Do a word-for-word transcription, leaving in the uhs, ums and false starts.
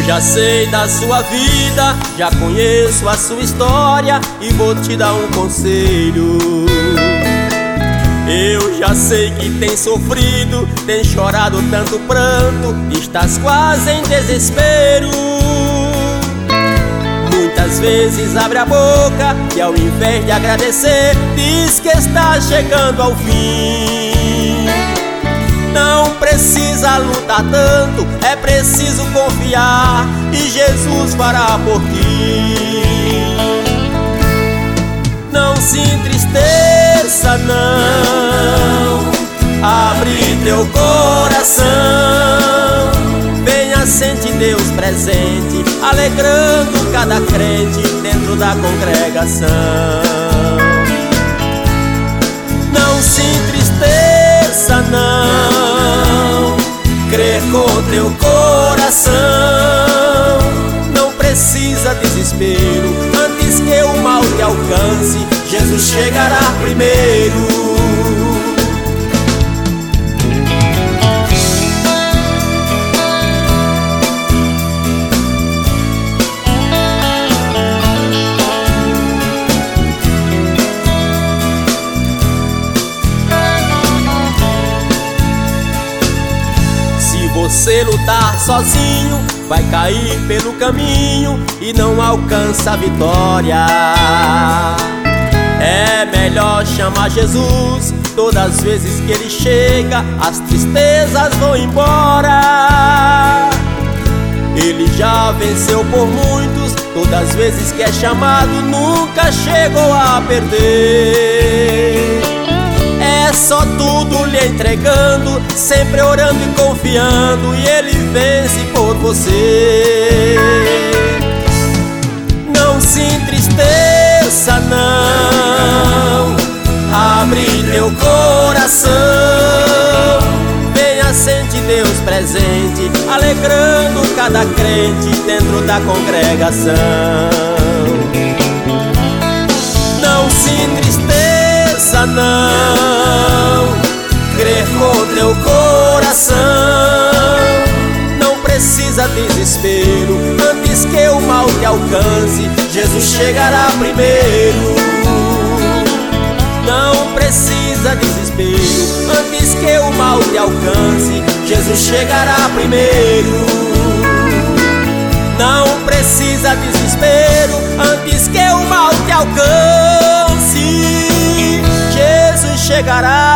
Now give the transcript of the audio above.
Eu já sei da sua vida, já conheço a sua história e vou te dar um conselho. Eu já sei que tem sofrido, tem chorado tanto pranto, estás quase em desespero. Muitas vezes abre a boca e ao invés de agradecer, diz que está chegando ao fim. Não precisa lutar tanto, é preciso confiar e Jesus fará por ti. Não se entristeça não, abre teu coração. Venha, sente Deus presente, alegrando cada crente dentro da congregação. Não se entristeça não, crer com teu coração. Não precisa desespero, antes que o mal te alcance, Jesus chegará primeiro. Você lutar sozinho, vai cair pelo caminho e não alcança a vitória. É melhor chamar Jesus, todas as vezes que Ele chega, as tristezas vão embora. Ele já venceu por muitos, todas as vezes que é chamado, nunca chegou a perder. É só tudo lhe entregando, sempre orando e confiando, e Ele vence por você. Não se entristeça não, abre teu coração. Venha, sente Deus presente, alegrando cada crente dentro da congregação. Não se entristeça não, crer com teu coração. Não precisa desespero, antes que o mal te alcance, Jesus chegará primeiro. Não precisa desespero, antes que o mal te alcance, Jesus chegará primeiro. Não precisa desespero, antes que o mal te alcance, Jesus chegará